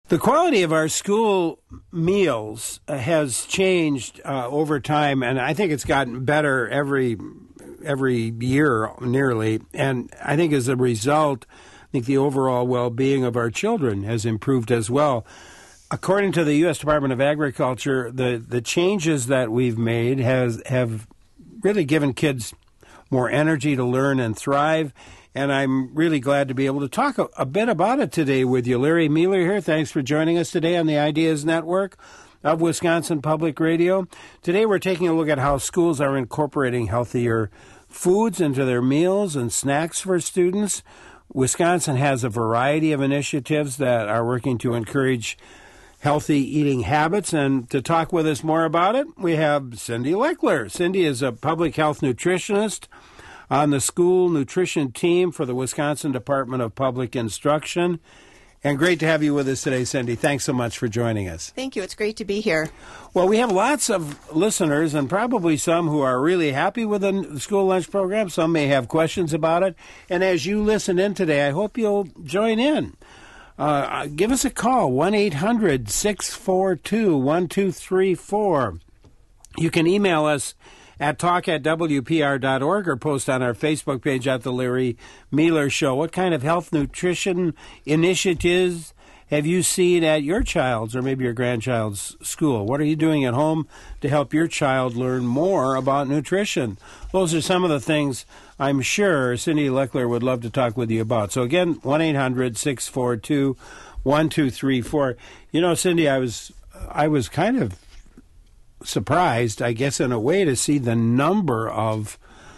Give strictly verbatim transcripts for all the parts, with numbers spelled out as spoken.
The quality of our school meals uh, has changed uh, over time, and I think it's gotten better every every year nearly. And I think as a result, I think the overall well-being of our children has improved as well. According to the U S Department of Agriculture, the, the changes that we've made has have really given kids more energy to learn and thrive. And I'm really glad to be able to talk a, a bit about it today with you. Larry Mueller here. Thanks for joining us today on the Ideas Network of Wisconsin Public Radio. Today we're taking a look at how schools are incorporating healthier foods into their meals and snacks for students. Wisconsin has a variety of initiatives that are working to encourage healthy eating habits. And to talk with us more about it, we have Cindy Leckler. Cindy is a public health nutritionist on the school nutrition team for the Wisconsin Department of Public Instruction. And great to have you with us today, Cindy. Thanks so much for joining us. Thank you. It's great to be here. Well, we have lots of listeners and probably some who are really happy with the school lunch program. Some may have questions about it. And as you listen in today, I hope you'll join in. Uh, give us a call, one eight hundred six four two one two three four. You can email us at talk at w p r dot org or post on our Facebook page at The Larry Mueller Show. What kind of health nutrition initiatives have you seen at your child's or maybe your grandchild's school? What are you doing at home to help your child learn more about nutrition? Those are some of the things I'm sure Cindy Leckler would love to talk with you about. So again, one eight hundred six four two one two three four. You know, Cindy, I was I was kind of surprised, I guess, in a way, to see the number of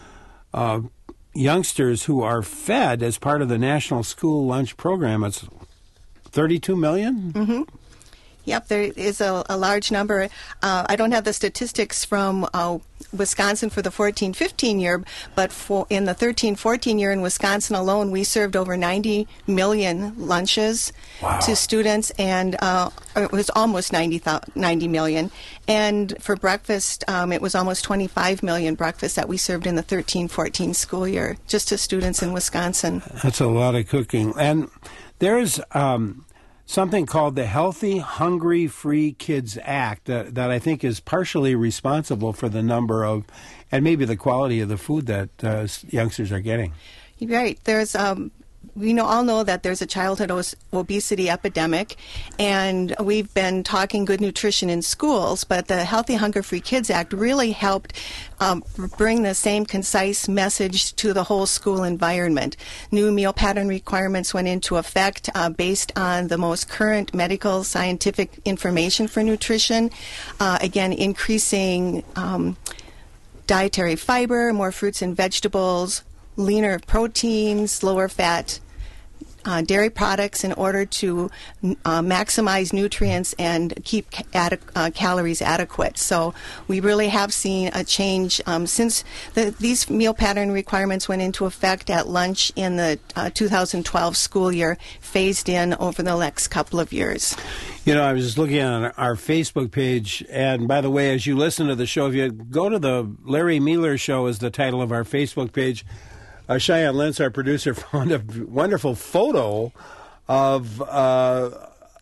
uh, youngsters who are fed as part of the National School Lunch Program. It's thirty-two million? Mm-hmm. Yep, there is a, a large number. Uh, I don't have the statistics from uh, Wisconsin for the fourteen fifteen year, but for in the thirteen fourteen year in Wisconsin alone, we served over ninety million lunches wow. to students, and uh, it was almost ninety, ninety million. And for breakfast, um, it was almost twenty-five million breakfasts that we served in the thirteen fourteen school year, just to students in Wisconsin. That's a lot of cooking. And there's um, something called the Healthy, Hungry, Free Kids Act that, that I think is partially responsible for the number of, and maybe the quality of the food that uh, youngsters are getting. You're right. There's, um, we know, all know that there's a childhood os- obesity epidemic, and we've been talking good nutrition in schools, but the Healthy, Hunger Free Kids Act really helped um, bring the same concise message to the whole school environment. New meal pattern requirements went into effect uh, based on the most current medical scientific information for nutrition, uh, again, increasing um, dietary fiber, more fruits and vegetables, leaner proteins, lower fat uh, dairy products in order to uh, maximize nutrients and keep ca- ade- uh, calories adequate. So we really have seen a change um, since the, these meal pattern requirements went into effect at lunch in the uh, two thousand twelve school year, phased in over the next couple of years. You know, I was just looking on our Facebook page, and by the way, as you listen to the show, if you go to the Larry Mueller Show is the title of our Facebook page, Uh, Cheyenne Lentz, our producer, found a wonderful photo of uh,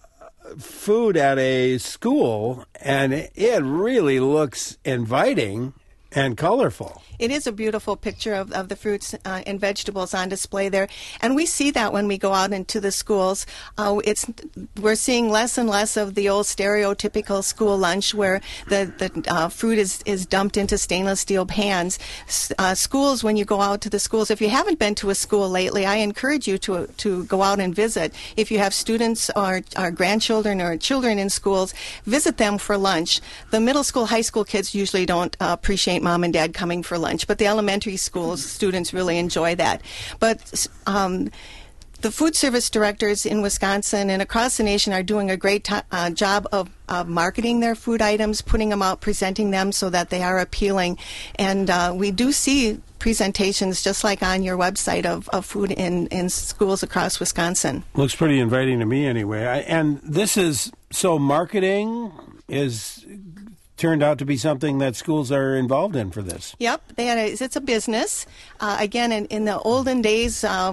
food at a school, and it really looks inviting and colorful. It is a beautiful picture of, of the fruits uh, and vegetables on display there, and we see that when we go out into the schools. Uh, it's we're seeing less and less of the old stereotypical school lunch where the the uh, fruit is, is dumped into stainless steel pans. Uh, schools, when you go out to the schools, if you haven't been to a school lately, I encourage you to to go out and visit. If you have students or, or grandchildren or children in schools, visit them for lunch. The middle school, high school kids usually don't uh, appreciate mom and dad coming for lunch, but the elementary school students really enjoy that. But um, the food service directors in Wisconsin and across the nation are doing a great t- uh, job of, of marketing their food items, putting them out, presenting them so that they are appealing. And uh, we do see presentations just like on your website of, of food in, in schools across Wisconsin. Looks pretty inviting to me anyway. I, and this is, so marketing is turned out to be something that schools are involved in for this. Yep, they had a, it's a business. Uh, again, in, in the olden days, um,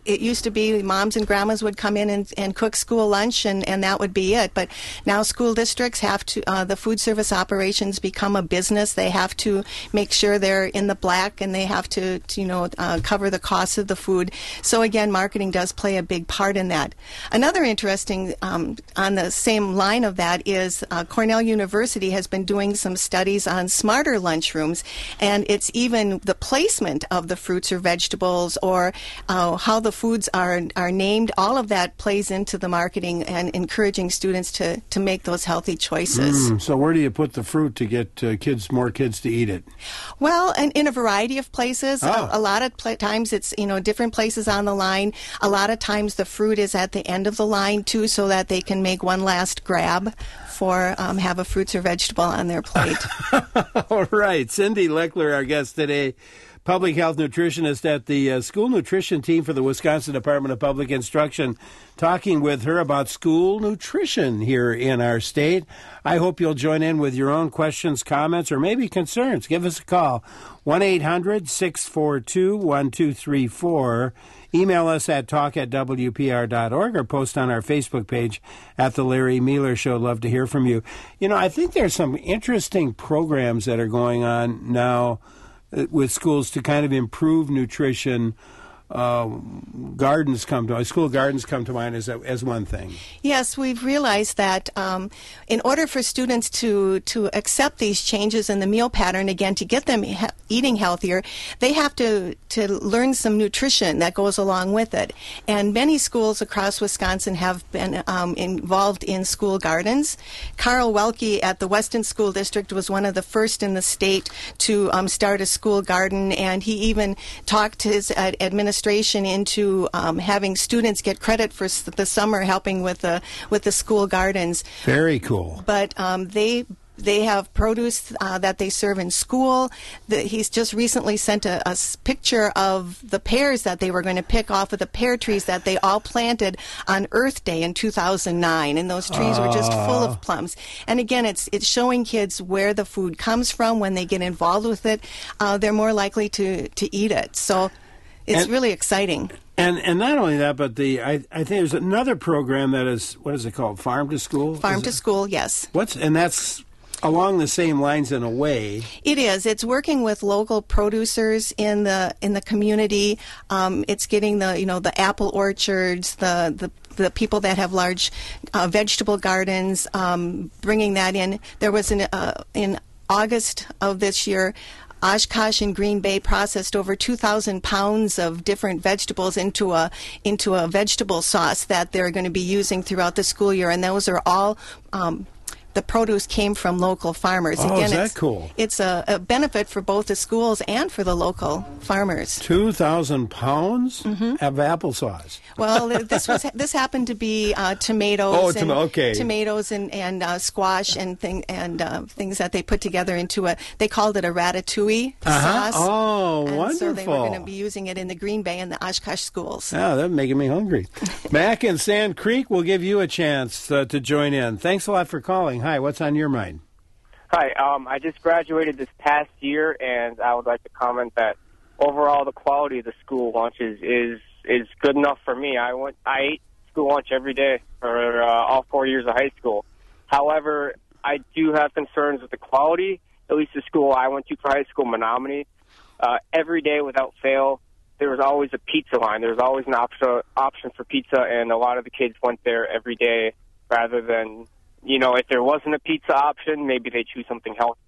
it used to be moms and grandmas would come in and, and cook school lunch, and, and that would be it. But now school districts have to, uh, the food service operations become a business. They have to make sure they're in the black, and they have to, to you know, uh, cover the cost of the food. So again, marketing does play a big part in that. Another interesting, um, on the same line of that, is uh, Cornell University has been doing some studies on smarter lunchrooms, and it's even the placement of the fruits or vegetables, or uh, how the foods are are named. All of that plays into the marketing and encouraging students to, to make those healthy choices. Mm, so where do you put the fruit to get uh, kids, more kids to eat it? Well, and in a variety of places. Oh. A, a lot of pl- times it's, you know, different places on the line. A lot of times the fruit is at the end of the line too, so that they can make one last grab for um, have a fruits or vegetable on their plate. All right. Cindy Leckler, our guest today, public health nutritionist at the uh, school nutrition team for the Wisconsin Department of Public Instruction, talking with her about school nutrition here in our state. I hope you'll join in with your own questions, comments, or maybe concerns. Give us a call, one eight hundred six four two one two three four. Email us at talk at w p r dot org, or post on our Facebook page at The Larry Mealer Show. Love to hear from you. You know, I think there's some interesting programs that are going on now with schools to kind of improve nutrition. Uh, gardens come to school gardens come to mind as a, as one thing. Yes, we've realized that um, in order for students to to accept these changes in the meal pattern, again, to get them he- eating healthier, they have to to learn some nutrition that goes along with it. And many schools across Wisconsin have been um, involved in school gardens. Carl Welke at the Weston School District was one of the first in the state to um, start a school garden, and he even talked his uh, administration into um, having students get credit for s- the summer helping with the with the school gardens. Very cool. But um, they they have produce uh, that they serve in school. The, he's just recently sent a, a s- picture of the pears that they were going to pick off of the pear trees that they all planted on Earth Day in two thousand nine, and those trees were just full of plums. And again, it's it's showing kids where the food comes from. When they get involved with it, uh, they're more likely to, to eat it. So it's and, really exciting. And and not only that, but the I, I think there's another program that is, what is it called? Farm to School? Farm is to it? School, yes. What's and that's along the same lines in a way. It is. It's working with local producers in the in the community. Um, it's getting the you know the apple orchards, the the the people that have large uh, vegetable gardens, um, bringing that in. There was an uh, in August of this year, Oshkosh and Green Bay processed over two thousand pounds of different vegetables into a into a vegetable sauce that they're going to be using throughout the school year, and those are all um, the produce came from local farmers. Oh, Again, is that it's, cool? It's a, a benefit for both the schools and for the local farmers. Two thousand pounds Mm-hmm. of applesauce. Well, this was this happened to be uh, tomatoes, Oh, and, tom- okay. tomatoes and and uh, squash and thing and uh, things that they put together into a. They called it a ratatouille Uh-huh. sauce. Oh, and wonderful! So they were going to be using it in the Green Bay and the Oshkosh schools. Oh, that's making me hungry. Mac in Sand Creek will give you a chance uh, to join in. Thanks a lot for calling. Hi, what's on your mind? Hi, um, I just graduated this past year, and I would like to comment that overall the quality of the school lunches is is good enough for me. I went, I ate school lunch every day for uh, all four years of high school. However, I do have concerns with the quality. At least the school I went to for high school, Menominee, uh, every day without fail, there was always a pizza line. There was always an option option for pizza, and a lot of the kids went there every day rather than, you know, if there wasn't a pizza option, maybe they choose something healthy.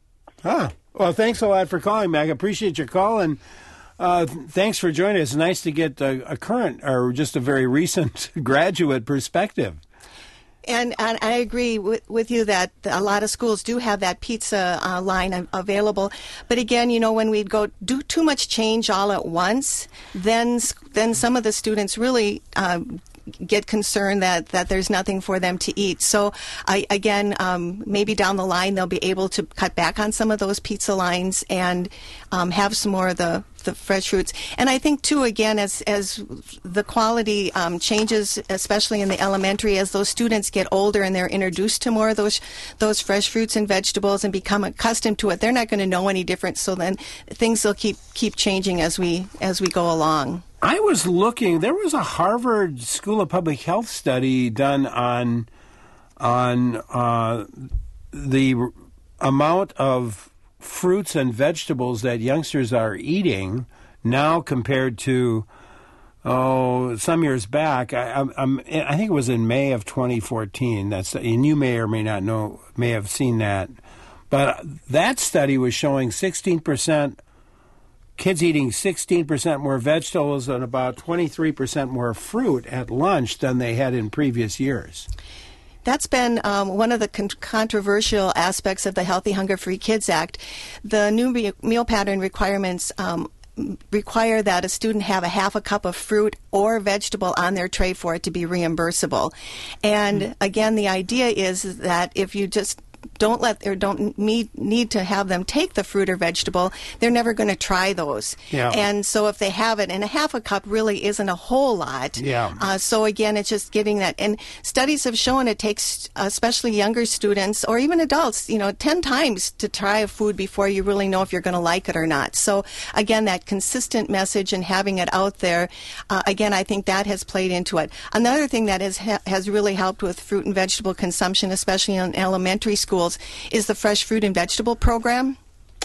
Ah, well, thanks a lot for calling, Mac. I appreciate your call, and uh, thanks for joining us. Nice to get a, a current or just a very recent graduate perspective. And, and I agree with, with you that a lot of schools do have that pizza uh, line a- available. But again, you know, when we go do too much change all at once, then then some of the students really uh, get concerned that, that there's nothing for them to eat. So, I, again, um, maybe down the line they'll be able to cut back on some of those pizza lines and um, have some more of the the fresh fruits. And I think, too, again, as as the quality um, changes, especially in the elementary, as those students get older and they're introduced to more of those those fresh fruits and vegetables and become accustomed to it, they're not going to know any different. So then things will keep keep changing as we as we go along. I was looking. There was a Harvard School of Public Health study done on on uh, the r- amount of fruits and vegetables that youngsters are eating now compared to oh some years back. I, I'm, I'm, I think it was in May of twenty fourteen. That's and you may or may not know, may have seen that, but that study was showing sixteen percent. Kids eating sixteen percent more vegetables and about twenty-three percent more fruit at lunch than they had in previous years. That's been um, one of the con- controversial aspects of the Healthy Hunger Free Kids Act. The new me- meal pattern requirements um, require that a student have a half a cup of fruit or vegetable on their tray for it to be reimbursable. And mm-hmm. again, the idea is that if you just don't let or don't need, need to have them take the fruit or vegetable, they're never going to try those. Yeah. And so if they have it, and a half a cup really isn't a whole lot. Yeah. Uh, so again, it's just getting that. And studies have shown it takes, especially younger students or even adults, you know, ten times to try a food before you really know if you're going to like it or not. So again, that consistent message and having it out there, uh, again, I think that has played into it. Another thing that has, has really helped with fruit and vegetable consumption, especially in elementary schools, is the Fresh Fruit and Vegetable Program.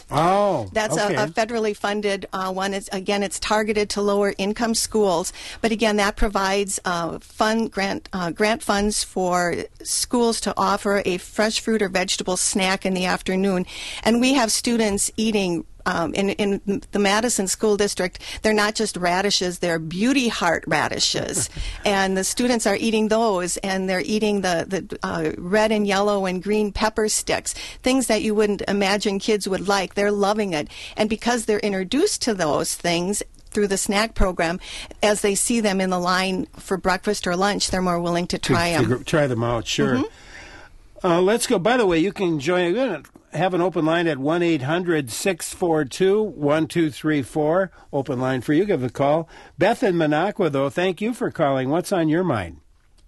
Oh, That's okay. a, a federally funded uh, one. It's, again, it's targeted to lower income schools, but again, that provides uh, fund grant uh, grant funds for schools to offer a fresh fruit or vegetable snack in the afternoon, and we have students eating. Um, in, in the Madison School District, they're not just radishes, they're Beauty Heart radishes. And the students are eating those, and they're eating the, the uh, red and yellow and green pepper sticks, things that you wouldn't imagine kids would like. They're loving it. And because they're introduced to those things through the snack program, as they see them in the line for breakfast or lunch, they're more willing to try to, them. To try them out, sure. Mm-hmm. Uh, let's go. By the way, you can join. We're going to have an open line at one eight hundred six four two one two three four. Open line for you. Give a call. Beth in Minocqua, though, thank you for calling. What's on your mind?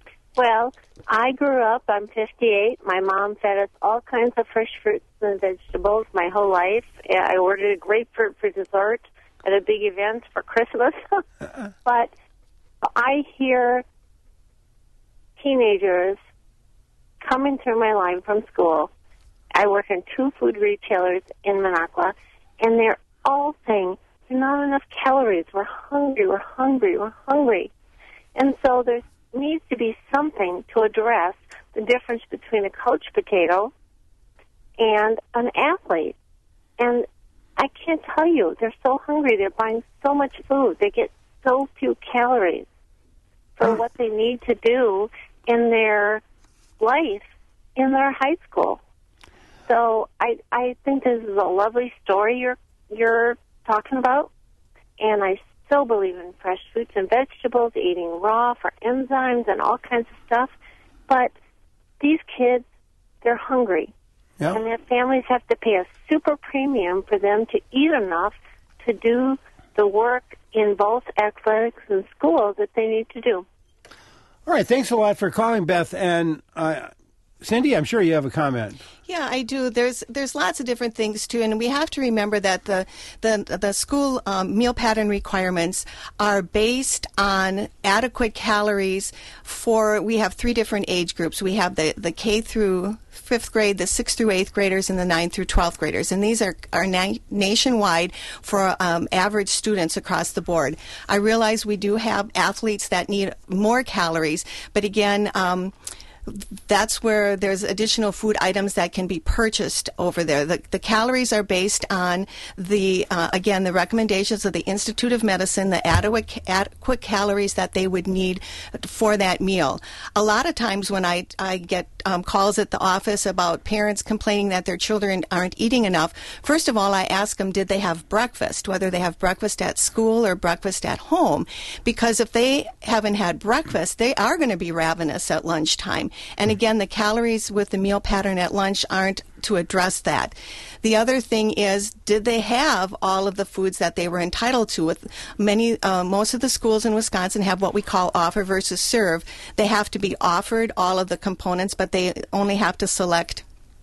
Well, I grew up, I'm fifty-eight. My mom fed us all kinds of fresh fruits and vegetables my whole life. I ordered a grapefruit for dessert at a big event for Christmas. But I hear teenagers coming through my line from school. I work in two food retailers in Minocqua, and they're all saying, there's not enough calories. We're hungry, we're hungry, we're hungry. And so there needs to be something to address the difference between a couch potato and an athlete. And I can't tell you, they're so hungry. They're buying so much food. They get so few calories for what they need to do in their life in their high school. So I I think this is a lovely story you're you're talking about, and I still believe in fresh fruits and vegetables, eating raw for enzymes and all kinds of stuff. But these kids, they're hungry, Yep. and their families have to pay a super premium for them to eat enough to do the work in both athletics and school that they need to do. All right. Thanks a lot for calling, Beth. And uh, Cindy, I'm sure you have a comment. Yeah, I do. There's there's lots of different things too, and we have to remember that the the the school um, meal pattern requirements are based on adequate calories for. We have three different age groups. We have the the K through fifth grade, the sixth through eighth graders, and the ninth through twelfth graders, and these are are na- nationwide for um, average students across the board. I realize we do have athletes that need more calories, but again. Um, That's where there's additional food items that can be purchased over there. The, the calories are based on the, uh, again, the recommendations of the Institute of Medicine, the adequate, adequate calories that they would need for that meal. A lot of times when I, I get um, calls at the office about parents complaining that their children aren't eating enough, first of all, I ask them, did they have breakfast, whether they have breakfast at school or breakfast at home? Because if they haven't had breakfast, they are going to be ravenous at lunchtime. And again, the calories with the meal pattern at lunch aren't to address that. The other thing is, did they have all of the foods that they were entitled to? With many, uh, most of the schools in Wisconsin have what we call offer versus serve. They have to be offered all of the components, but they only have to select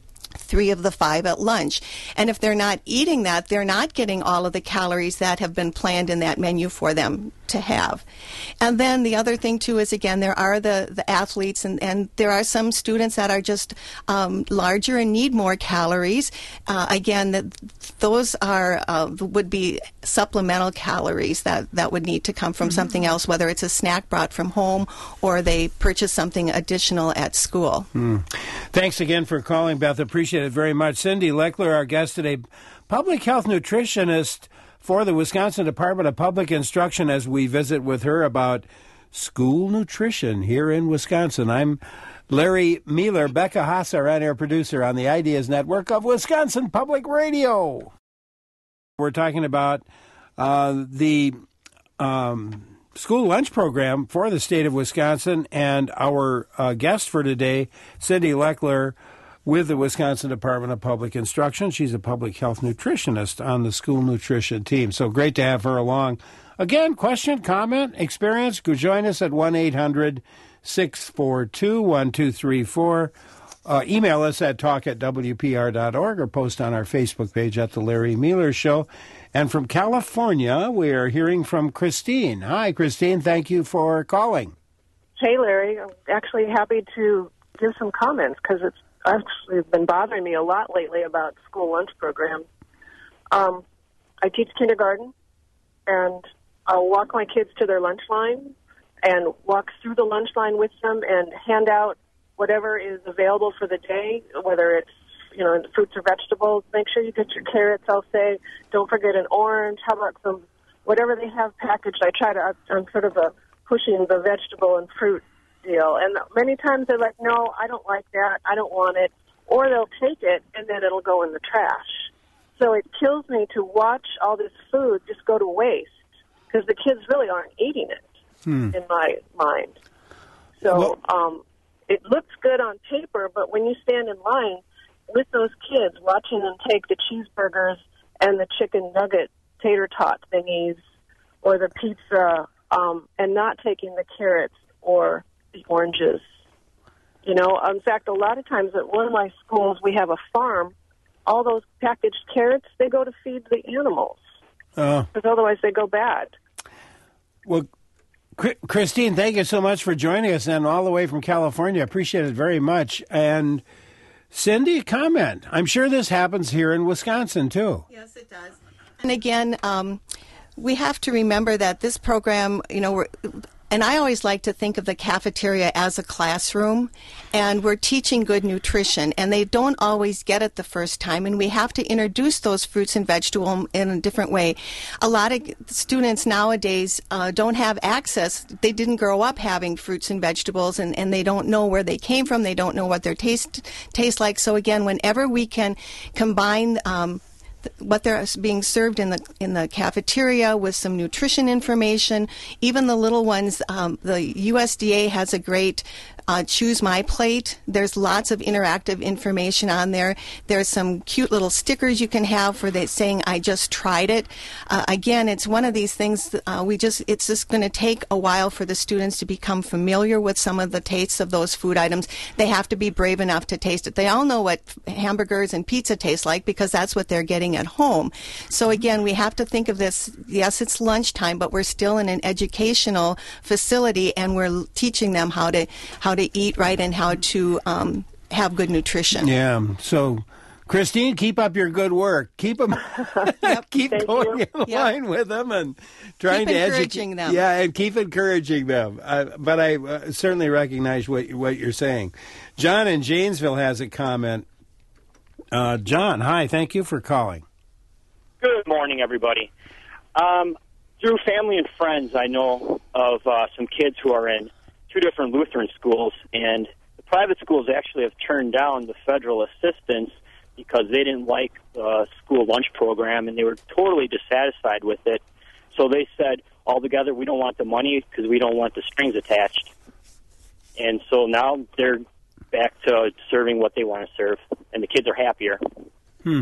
three of the five at lunch. And if they're not eating that, they're not getting all of the calories that have been planned in that menu for them to have. And then the other thing too is, again, there are the, the athletes, and, and there are some students that are just um, larger and need more calories. Uh, again, that those are uh, would be supplemental calories that, that would need to come from mm-hmm. something else, whether it's a snack brought from home or they purchase something additional at school. Mm. Thanks again for calling, Beth. Appreciate it very much. Cindy Leckler, our guest today, public health nutritionist for the Wisconsin Department of Public Instruction, as we visit with her about school nutrition here in Wisconsin. I'm Larry Mealer, Becca Haas, our on-air producer on the Ideas Network of Wisconsin Public Radio. We're talking about uh, the um, school lunch program for the state of Wisconsin, and our uh, guest for today, Cindy Leckler, with the Wisconsin Department of Public Instruction. She's a public health nutritionist on the school nutrition team. So great to have her along. Again, question, comment, experience, go join us at one eight hundred six four two one two three four. Uh, email us at talk at w p r dot org or post on our Facebook page at The Larry Mealer Show. And from California, we are hearing from Christine. Hi, Christine. Thank you for calling. Hey, Larry. I'm actually happy to give some comments because it's actually been bothering me a lot lately about school lunch programs. Um, I teach kindergarten, and I'll walk my kids to their lunch line and walk through the lunch line with them and hand out whatever is available for the day, whether it's, you know, fruits or vegetables. Make sure you get your carrots, I'll say. Don't forget an orange. How about some, whatever they have packaged. I try to, I'm sort of a pushing the vegetable and fruit deal. And many times they're like, no, I don't like that. I don't want it. Or they'll take it, and then it'll go in the trash. So it kills me to watch all this food just go to waste because the kids really aren't eating it, hmm. in my mind. So well, um, it looks good on paper, but when you stand in line with those kids, watching them take the cheeseburgers and the chicken nugget tater tot thingies or the pizza um, and not taking the carrots or the oranges. You know, in fact, a lot of times at one of my schools, we have a farm. All those packaged carrots, they go to feed the animals because uh, otherwise they go bad. Well, Christine, thank you so much for joining us, and all the way from California. Appreciate it very much. And Cindy, comment. I'm sure this happens here in Wisconsin, too. Yes, it does. And again, um, we have to remember that this program, you know, we're, and I always like to think of the cafeteria as a classroom, and we're teaching good nutrition, and they don't always get it the first time, and we have to introduce those fruits and vegetables in a different way. A lot of students nowadays uh, don't have access. They didn't grow up having fruits and vegetables, and, and they don't know where they came from. They don't know what their taste tastes like. So again, whenever we can combine um, what they're being served in the in the cafeteria with some nutrition information. Even the little ones, um, the U S D A has a great uh, Choose My Plate. There's lots of interactive information on there. There's some cute little stickers you can have for the saying, I just tried it. Uh, again, it's one of these things that, uh, we just, it's just going to take a while for the students to become familiar with some of the tastes of those food items. They have to be brave enough to taste it. They all know what hamburgers and pizza taste like because that's what they're getting at home. So again, we have to think of this, yes, it's lunchtime, but we're still in an educational facility, and we're teaching them how to how to eat right and how to um, have good nutrition. Yeah. So, Christine, keep up your good work. Keep them, yep. keep Thank going you. in Yep. line with them and trying keep to encouraging educate them. Yeah, and keep encouraging them. Uh, but I uh, certainly recognize what what you're saying. John in Janesville has a comment. Uh, John, hi. Thank you for calling. Good morning, everybody. Um, through family and friends, I know of uh, some kids who are in two different Lutheran schools, and the private schools actually have turned down the federal assistance because they didn't like the school lunch program, and they were totally dissatisfied with it. So they said, altogether, we don't want the money because we don't want the strings attached. And so now they're back to serving what they want to serve, and the kids are happier. Hmm.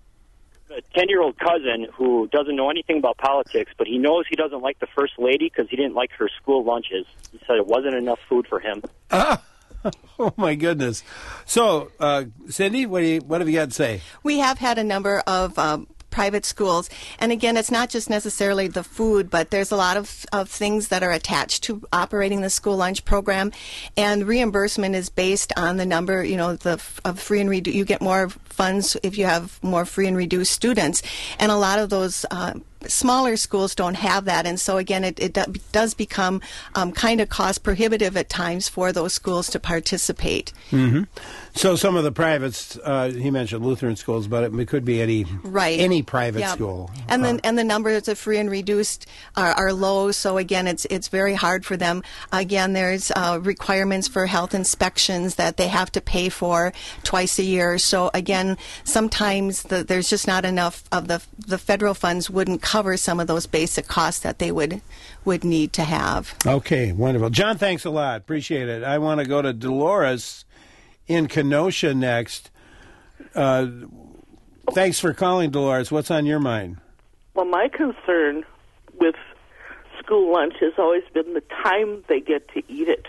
A ten-year-old cousin who doesn't know anything about politics, but he knows he doesn't like the First Lady because he didn't like her school lunches. He said it wasn't enough food for him. Ah. Oh, my goodness. So, uh, Cindy, what, do you, what have you got to say? We have had a number of um, private schools. And again, it's not just necessarily the food, but there's a lot of, of things that are attached to operating the school lunch program. And reimbursement is based on the number, you know, the of free and reduced. You get more funds if you have more free and reduced students. And a lot of those uh, smaller schools don't have that. And so, again, it, it do, does become um, kind of cost prohibitive at times for those schools to participate. Mm-hmm. So some of the privates, uh, he mentioned Lutheran schools, but it could be any right. any private yeah. school. And uh, then and the numbers of free and reduced are, are low. So again, it's it's very hard for them. Again, there's uh, requirements for health inspections that they have to pay for twice a year. So again, sometimes the, there's just not enough of the the federal funds wouldn't cover some of those basic costs that they would would need to have. Okay, wonderful. John, thanks a lot. Appreciate it. I want to go to Dolores in Kenosha next. Uh, thanks for calling, Dolores. What's on your mind? Well, my concern with school lunch has always been the time they get to eat it.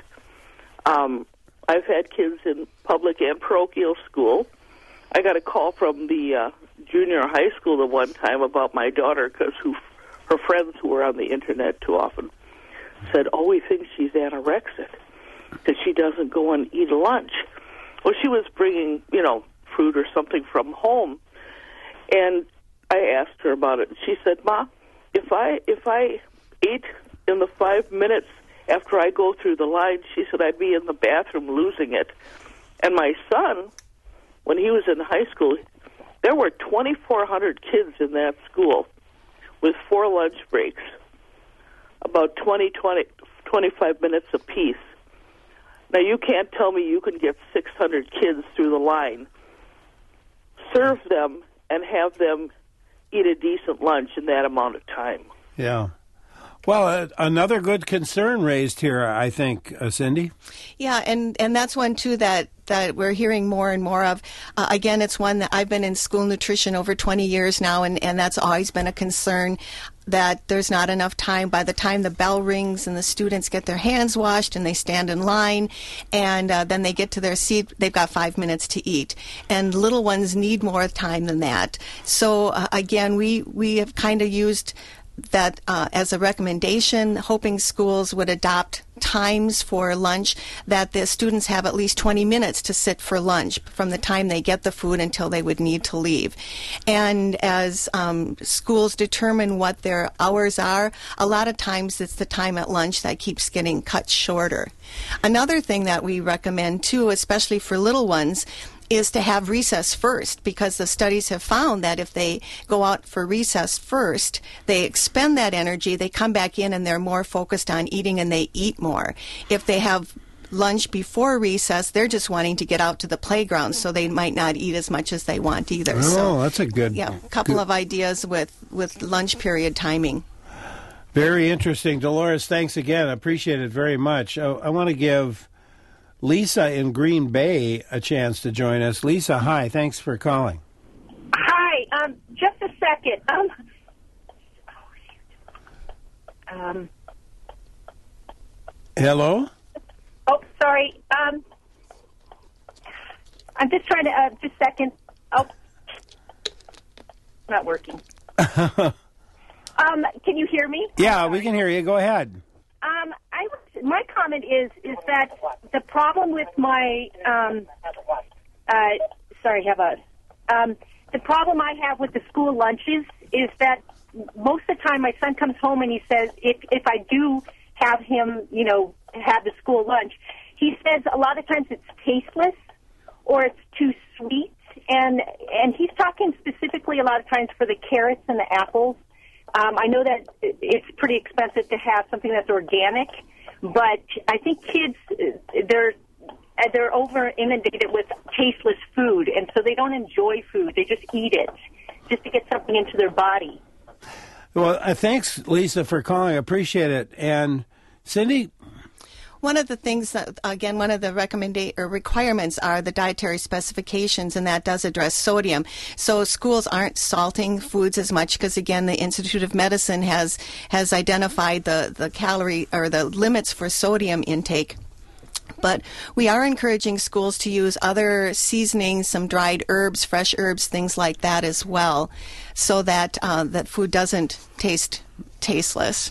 Um, I've had kids in public and parochial school. I got a call from the uh, junior high school the one time about my daughter because who, her friends who were on the internet too often said, oh, we think she's anorexic because she doesn't go and eat lunch. Well, she was bringing, you know, fruit or something from home, and I asked her about it. She said, Ma, if I if I ate in the five minutes after I go through the line, she said, I'd be in the bathroom losing it. And my son, when he was in high school, there were twenty-four hundred kids in that school with four lunch breaks, about twenty, twenty, twenty-five minutes apiece. Now, you can't tell me you can get six hundred kids through the line, serve them, and have them eat a decent lunch in that amount of time. Yeah. Well, uh, another good concern raised here, I think, uh, Cindy. Yeah, and, and that's one, too, that, that we're hearing more and more of. Uh, again, it's one that I've been in school nutrition over twenty years now, and, and that's always been a concern, that there's not enough time by the time the bell rings and the students get their hands washed and they stand in line, and uh, then they get to their seat, they've got five minutes to eat. And little ones need more time than that. So, uh, again, we, we have kind of used that uh, as a recommendation, hoping schools would adopt times for lunch that the students have at least twenty minutes to sit for lunch from the time they get the food until they would need to leave. And as um, schools determine what their hours are, a lot of times it's the time at lunch that keeps getting cut shorter. Another thing that we recommend, too, especially for little ones, is to have recess first, because the studies have found that if they go out for recess first, they expend that energy, they come back in and they're more focused on eating and they eat more. If they have lunch before recess, they're just wanting to get out to the playground, so they might not eat as much as they want either. Oh, so, that's a good... Yeah, a couple good. of ideas with, with lunch period timing. Very interesting. Dolores, thanks again. I appreciate it very much. I, I want to give Lisa in Green Bay a chance to join us. Lisa, hi. Thanks for calling. Hi. Um, just a second. Um, um, Hello? oh, sorry. Um, I'm just trying to, uh, just a second. Oh, not working. um, can you hear me? Yeah, we can hear you. Go ahead. Um, I was, my comment is is that the problem with my um, uh, sorry, have a um, the problem I have with the school lunches is that most of the time my son comes home and he says if if I do have him, you know, have the school lunch, he says a lot of times it's tasteless or it's too sweet, and and he's talking specifically a lot of times for the carrots and the apples. Um, I know that it's pretty expensive to have something that's organic, but I think kids, they're they're over inundated with tasteless food, and so they don't enjoy food. They just eat it just to get something into their body. Well, uh, thanks, Lisa, for calling. I appreciate it. And Cindy? One of the things that, again, one of the recommenda- or requirements are the dietary specifications, and that does address sodium. So schools aren't salting foods as much because, again, the Institute of Medicine has has identified the, the calorie or the limits for sodium intake. But we are encouraging schools to use other seasonings, some dried herbs, fresh herbs, things like that as well, so that uh, that food doesn't taste tasteless.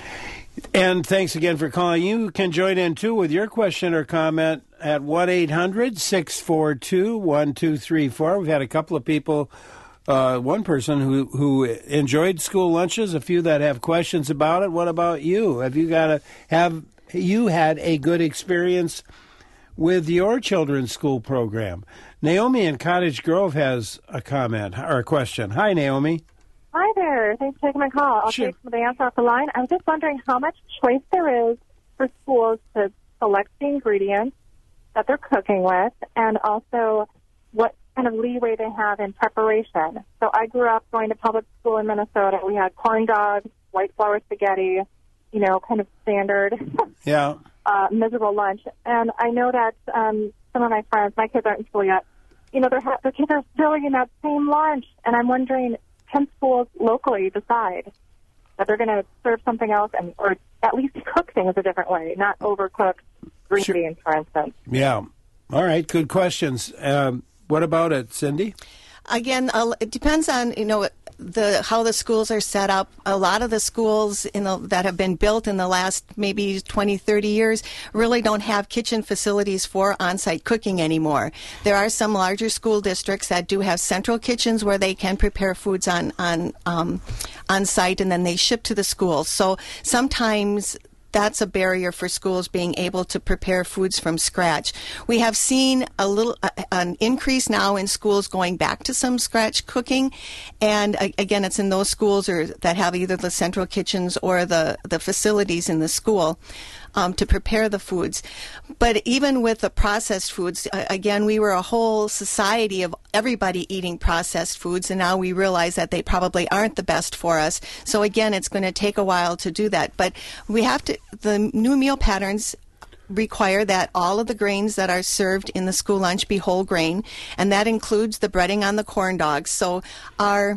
And thanks again for calling. You can join in, too, with your question or comment at one eight hundred six four two one two three four. We've had a couple of people, uh, one person who, who enjoyed school lunches, a few that have questions about it. What about you? Have you got to have you had a good experience with your children's school program? Naomi in Cottage Grove has a comment or a question. Hi, Naomi. Hi there. Thanks for taking my call. I'll Sure. take some of the answer off the line. I was just wondering how much choice there is for schools to select the ingredients that they're cooking with, and also what kind of leeway they have in preparation. So I grew up going to public school in Minnesota. We had corn dogs, white flour spaghetti, you know, kind of standard, Yeah. uh, miserable lunch. And I know that um, some of my friends, my kids aren't in school yet, you know, their, ha- their kids are still eating that same lunch. And I'm wondering, can schools locally decide that they're going to serve something else and or at least cook things a different way, not overcook green Sure. beans, for instance? Yeah. All right. Good questions. Um, what about it, Cindy? Again, uh, it depends on, you know, the how the schools are set up. A lot of the schools in the, that have been built in the last maybe twenty, thirty years really don't have kitchen facilities for on-site cooking anymore. There are some larger school districts that do have central kitchens where they can prepare foods on on um, on site, and then they ship to the schools. So sometimes that's a barrier for schools being able to prepare foods from scratch. We have seen a little uh, an increase now in schools going back to some scratch cooking, and uh, again, it's in those schools or that have either the central kitchens or the the facilities in the school um, to prepare the foods. But even with the processed foods, uh, again, we were a whole society of everybody eating processed foods, and now we realize that they probably aren't the best for us. So again, it's going to take a while to do that. But we have to, the new meal patterns require that all of the grains that are served in the school lunch be whole grain, and that includes the breading on the corn dogs. So our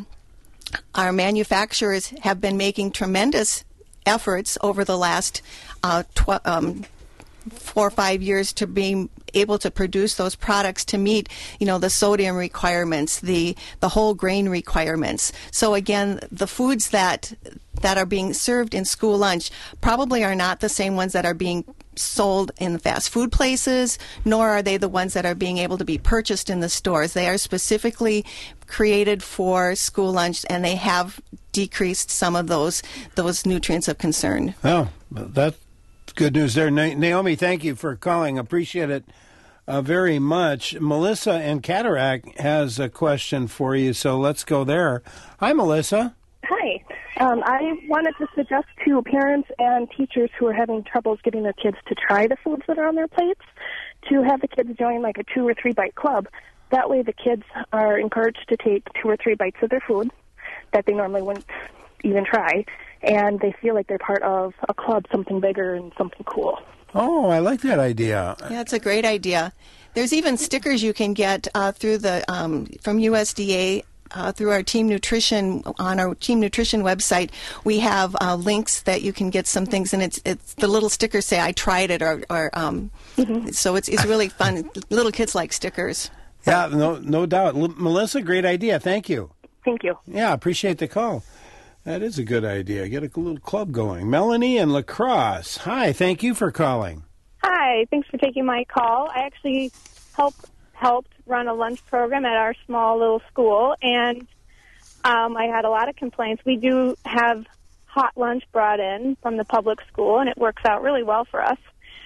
our manufacturers have been making tremendous efforts over the last uh, tw- um, four or five years to be able to produce those products to meet, you know, the sodium requirements, the the whole grain requirements. So again, the foods that that are being served in school lunch probably are not the same ones that are being sold in the fast food places, nor are they the ones that are being able to be purchased in the stores. They are specifically created for school lunch, and they have decreased some of those those nutrients of concern. Oh, that's good news there. Na- Naomi, thank you for calling. Appreciate it uh, very much. Melissa in Cataract has a question for you, so let's go there. Hi, Melissa. Hi. Um, I wanted to suggest to parents and teachers who are having troubles getting their kids to try the foods that are on their plates to have the kids join like a two or three bite club. That way the kids are encouraged to take two or three bites of their food that they normally wouldn't even try, and they feel like they're part of a club, something bigger and something cool. Oh, I like that idea. Yeah, it's a great idea. There's even stickers you can get uh, through the um, from U S D A. Uh, through our Team Nutrition, on our Team Nutrition website, we have uh, links that you can get some things, and it's it's the little stickers say "I tried it," or, or um, mm-hmm. so it's it's really fun. Little kids like stickers. Yeah, no no doubt. L- Melissa, great idea. Thank you. Thank you. Yeah, appreciate the call. That is a good idea. Get a little club going. Melanie in La Crosse. Hi, thank you for calling. Hi, thanks for taking my call. I actually help helped run a lunch program at our small little school, and um, I had a lot of complaints. We do have hot lunch brought in from the public school, and it works out really well for us.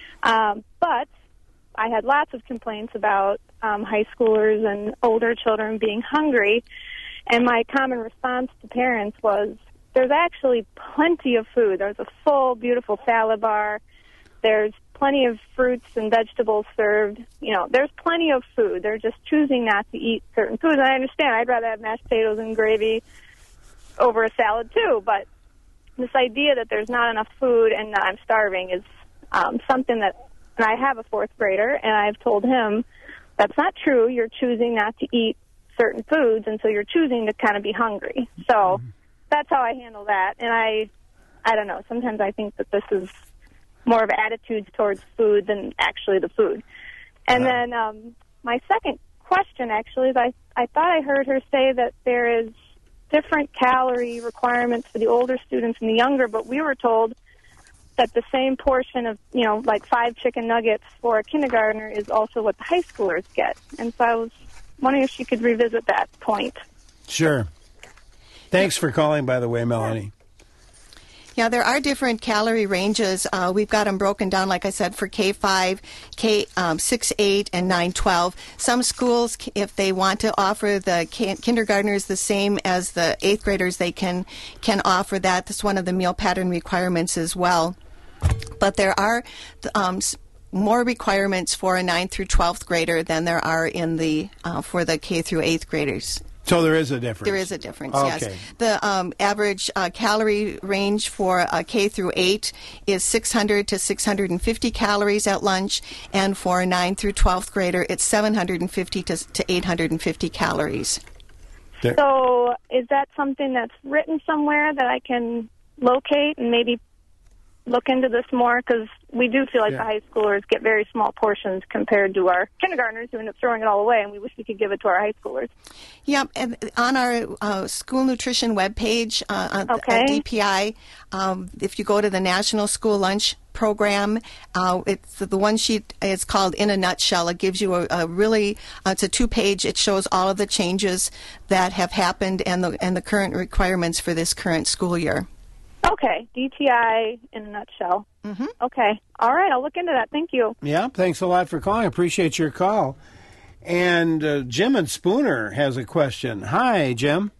Um, but I had lots of complaints about um, high schoolers and older children being hungry, and my common response to parents was, there's actually plenty of food. There's a full, beautiful salad bar. There's plenty of fruits and vegetables served. You know, there's plenty of food. They're just choosing not to eat certain foods. And I understand. I'd rather have mashed potatoes and gravy over a salad, too. But this idea that there's not enough food and that I'm starving is um, something that, and I have a fourth grader, and I've told him that's not true. You're choosing not to eat certain foods, and so you're choosing to kind of be hungry. So mm-hmm. that's how I handle that. And I, I don't know, sometimes I think that this is more of attitudes towards food than actually the food. And uh-huh. then um, my second question, actually, is I, I thought I heard her say that there is different calorie requirements for the older students and the younger, but we were told that the same portion of, you know, like five chicken nuggets for a kindergartner is also what the high schoolers get. And so I was wondering if she could revisit that point. Sure. Thanks for calling, by the way, Melanie. Yeah, there are different calorie ranges. Uh, we've got them broken down, like I said, for K five, K um, six eight, and nine twelve. Some schools, if they want to offer the kindergartners the same as the eighth graders, they can can offer that. That's one of the meal pattern requirements as well. But there are um, more requirements for a ninth through twelfth grader than there are in the uh, for the K through eighth graders. So there is a difference. There is a difference, okay. yes. The um, average uh, calorie range for uh, K through eight is six hundred to six hundred fifty calories at lunch, and for a ninth through twelfth grader, it's seven hundred fifty to, to eight hundred fifty calories. There. So is that something that's written somewhere that I can locate and maybe look into this more? Because we do feel like yeah. the high schoolers get very small portions compared to our kindergartners who end up throwing it all away, and we wish we could give it to our high schoolers. Yep, and on our uh, school nutrition webpage uh, okay. at D P I, um, if you go to the National School Lunch Program, uh, it's the one sheet is called In a Nutshell. It gives you a, a really, uh, it's a two-page. It shows all of the changes that have happened and the and the current requirements for this current school year. Okay, D T I in a nutshell. Mm-hmm. Okay, all right, I'll look into that. Thank you. Yeah, thanks a lot for calling. Appreciate your call. And uh, Jim and Spooner has a question. Hi, Jim.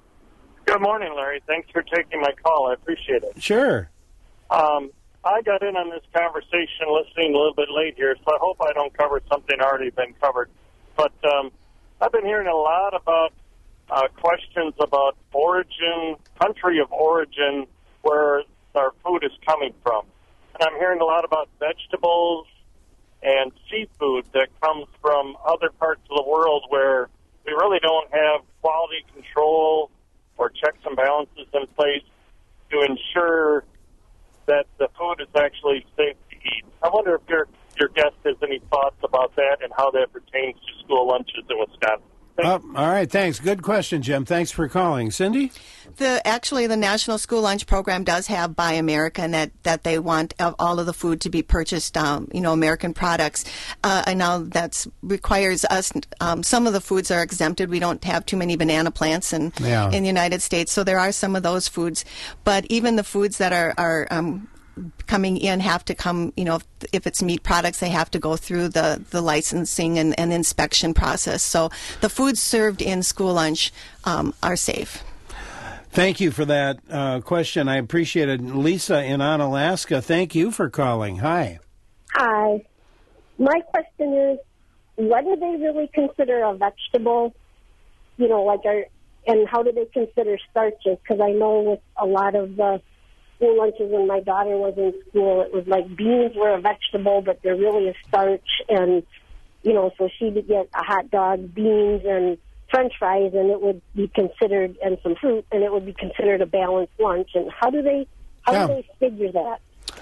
Good morning, Larry. Thanks for taking my call. I appreciate it. Sure. Um, I got in on this conversation listening a little bit late here, so I hope I don't cover something already been covered. But um, I've been hearing a lot about uh, questions about origin, country of origin, where our food is coming from. And I'm hearing a lot about vegetables and seafood that comes from other parts of the world where we really don't have quality control or checks and balances in place to ensure that the food is actually safe to eat. I wonder if your your guest has any thoughts about that and how that pertains to school lunches in Wisconsin. Oh, all right, thanks. Good question, Jim. Thanks for calling. Cindy? The actually, the National School Lunch Program does have Buy America, and that, that they want all of the food to be purchased, um, you know, American products. Uh, and now that requires us, um, some of the foods are exempted. We don't have too many banana plants in, yeah. in the United States, so there are some of those foods. But even the foods that are, are um, coming in have to come, you know, if, if it's meat products, they have to go through the, the licensing and, and inspection process. So the foods served in school lunch um, are safe. Thank you for that uh, question. I appreciate it. Lisa in Onalaska, thank you for calling. Hi. Hi. My question is, what do they really consider a vegetable? You know, like, are, and how do they consider starches? Because I know with a lot of the school lunches when my daughter was in school, it was like beans were a vegetable, but they're really a starch. And, you know, so she would get a hot dog, beans, and French fries, and it would be considered, and some fruit, and it would be considered a balanced lunch. And how do they, how yeah. do they figure that?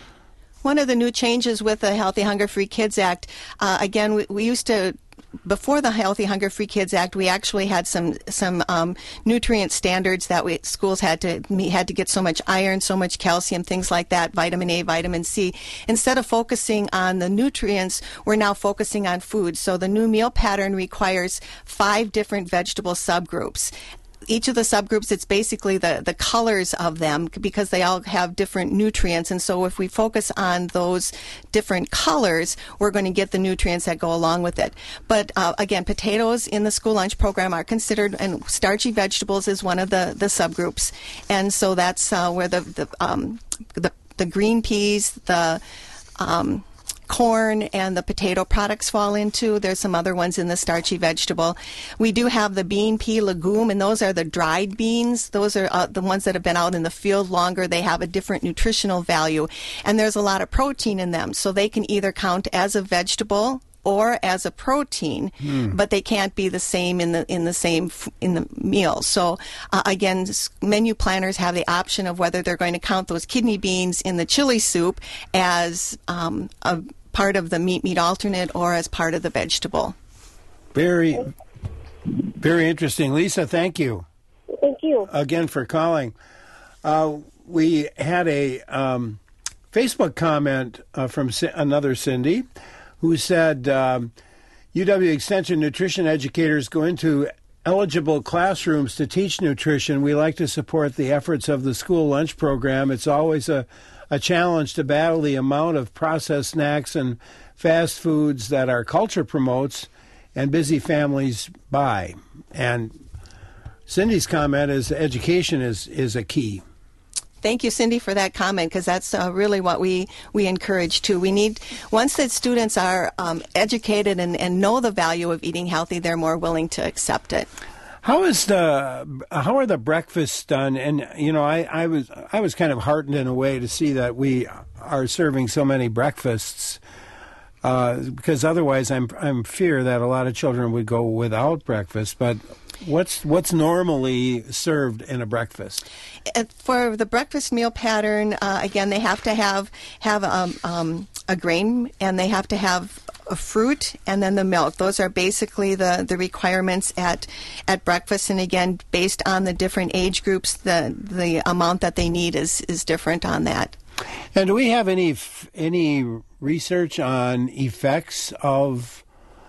One of the new changes with the Healthy Hunger Free Kids Act, uh, again, we, we used to, before the Healthy Hunger Free Kids Act, we actually had some some um, nutrient standards that we schools had to had to get so much iron, so much calcium, things like that, vitamin A, vitamin C. Instead of focusing on the nutrients, we're now focusing on food. So the new meal pattern requires five different vegetable subgroups. Each of the subgroups, it's basically the, the colors of them because they all have different nutrients. And so if we focus on those different colors, we're going to get the nutrients that go along with it. But uh, again, potatoes in the school lunch program are considered, and starchy vegetables is one of the, the subgroups. And so that's uh, where the, the, um, the, the green peas, the um, corn and the potato products fall into. There's some other ones in the starchy vegetable. We do have the bean, pea, legume, and those are the dried beans. Those are uh, the ones that have been out in the field longer. They have a different nutritional value, and there's a lot of protein in them, so they can either count as a vegetable or as a protein, Hmm. but they can't be the same in the in the same f- in the meal. So uh, again, s- menu planners have the option of whether they're going to count those kidney beans in the chili soup as um, a part of the meat meat alternate or as part of the vegetable. Very, very interesting. Lisa, thank you. Thank you. Again for calling. Uh, we had a um, Facebook comment uh, from C- another Cindy who said, um, U W Extension nutrition educators go into eligible classrooms to teach nutrition. We like to support the efforts of the school lunch program. It's always a, a challenge to battle the amount of processed snacks and fast foods that our culture promotes and busy families buy. And Cindy's comment is education is, is a key. Thank you, Cindy, for that comment, because that's uh, really what we, we encourage, too. We need, once that students are um, educated and, and know the value of eating healthy, they're more willing to accept it. How is the how are the breakfasts done? And you know, I, I was I was kind of heartened in a way to see that we are serving so many breakfasts, uh, because otherwise I'm I'm fear that a lot of children would go without breakfast. But what's what's normally served in a breakfast? Uh, For the breakfast meal pattern, uh, again, they have to have have um, um, a grain, and they have to have a fruit, and then the milk. Those are basically the, the requirements at at breakfast. And again, based on the different age groups, the the amount that they need is is different on that. And do we have any f- any research on effects of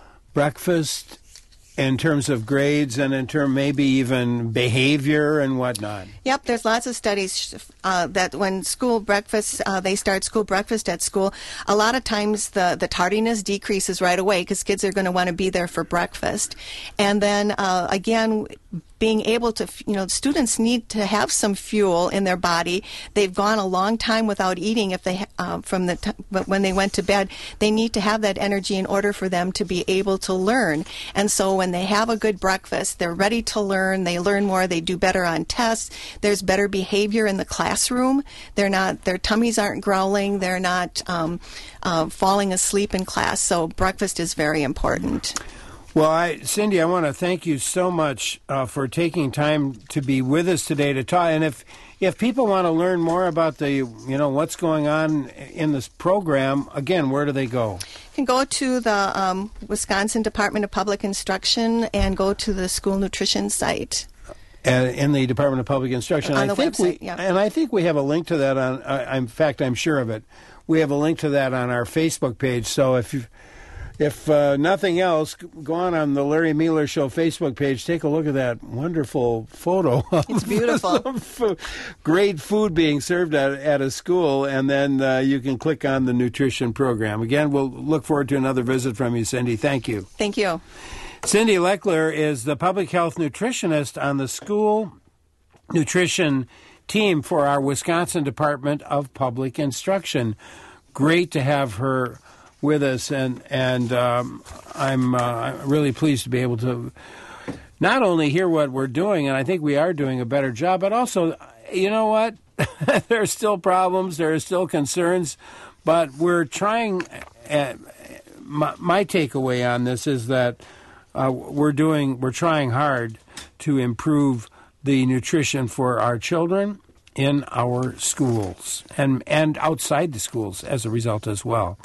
breakfast in terms of grades and in terms maybe even behavior and whatnot? Yep, there's lots of studies uh, that when school breakfast, uh, they start school breakfast at school, a lot of times the, the tardiness decreases right away because kids are going to want to be there for breakfast. And then, uh, again, being able to, you know, students need to have some fuel in their body. They've gone a long time without eating. If they, uh, from the t- when they went to bed, they need to have that energy in order for them to be able to learn. And so when they have a good breakfast, they're ready to learn. They learn more. They do better on tests. There's better behavior in the classroom. They're not, their tummies aren't growling. They're not um, uh, falling asleep in class. So breakfast is very important. Well, I, Cindy, I want to thank you so much uh, for taking time to be with us today to talk. And if if people want to learn more about the, you know, what's going on in this program, again, where do they go? You can go to the um, Wisconsin Department of Public Instruction and go to the school nutrition site. Uh, in the Department of Public Instruction. On I the think website, we, yeah. And I think we have a link to that on, uh, in fact, I'm sure of it. We have a link to that on our Facebook page. So if you If uh, nothing else, go on on the Larry Mueller Show Facebook page. Take a look at that wonderful photo. Of It's beautiful. some food, great food being served at, at a school, and then uh, you can click on the nutrition program. Again, we'll look forward to another visit from you, Cindy. Thank you. Thank you. Cindy Leckler is the public health nutritionist on the school nutrition team for our Wisconsin Department of Public Instruction. Great to have her with us, and and um, I'm uh, really pleased to be able to not only hear what we're doing, and I think we are doing a better job, but also, you know what, there are still problems, there are still concerns, but we're trying. Uh, my, my takeaway on this is that uh, we're doing, we're trying hard to improve the nutrition for our children in our schools and and outside the schools as a result as well.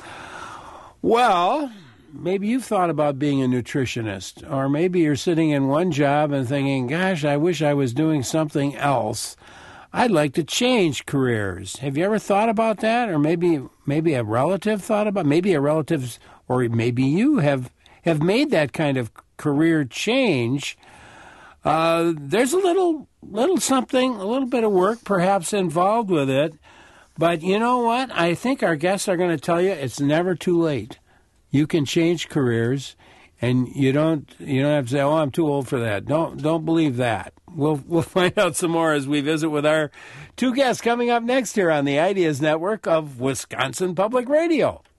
Well, maybe you've thought about being a nutritionist, or maybe you're sitting in one job and thinking, gosh, I wish I was doing something else. I'd like to change careers. Have you ever thought about that? Or maybe maybe a relative thought about maybe a relative, or maybe you have, have made that kind of career change. Uh, there's a little little something, a little bit of work perhaps involved with it. But you know what? I think our guests are going to tell you it's never too late. You can change careers, and you don't you don't have to say, "Oh, I'm too old for that." Don't don't believe that. We'll we'll find out some more as we visit with our two guests coming up next here on the Ideas Network of Wisconsin Public Radio.